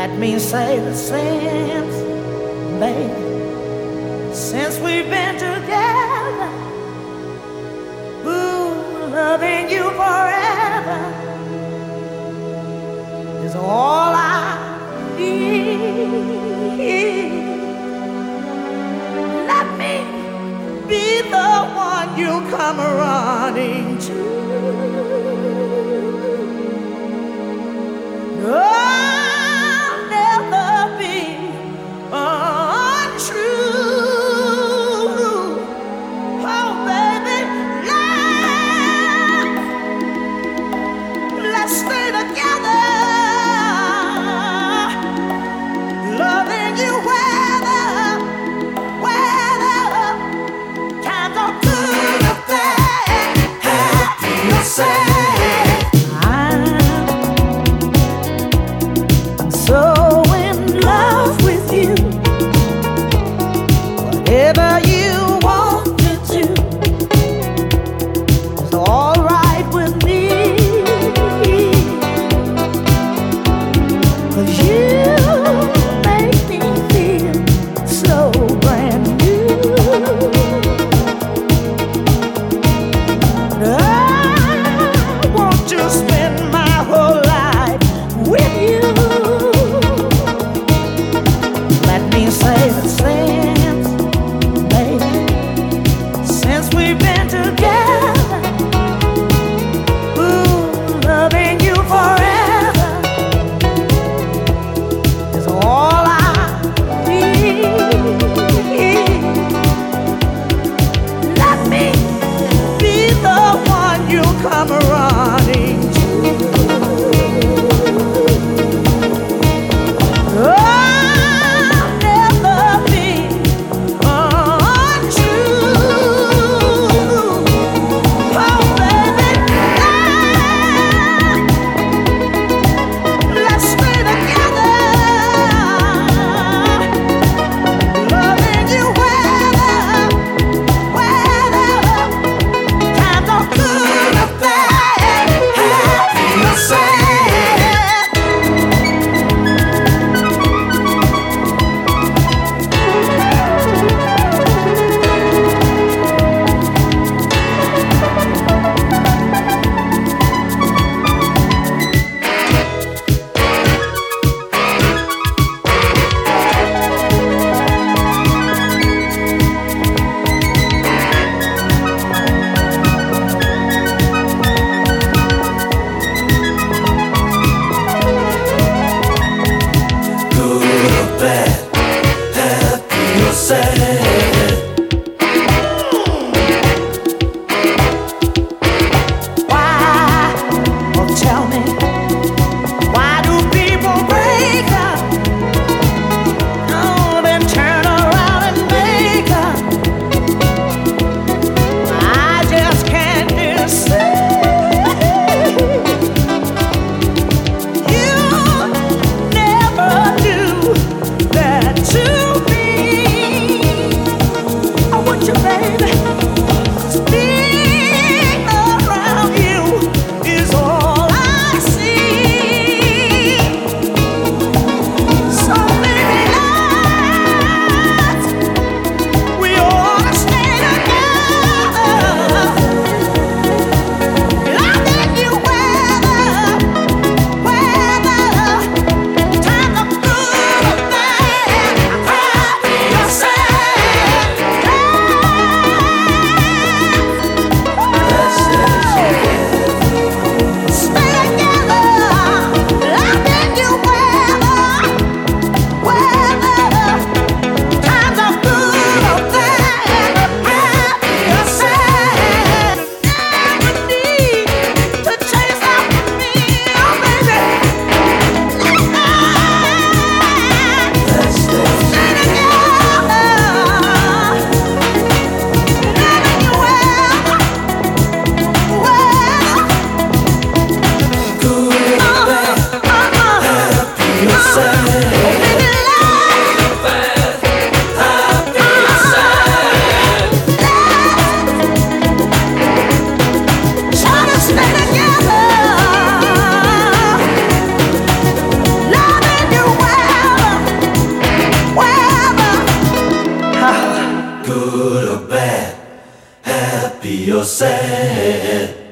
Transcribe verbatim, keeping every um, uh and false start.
Let me say the since, baby, since we've been together, ooh, loving you forever is all I need. Let me be the one you come running to. I'll never be untrue. Oh, baby, let's, let's stay together, loving you weather, weather. Times are good or bad, have no say. good or bad, happy or sad.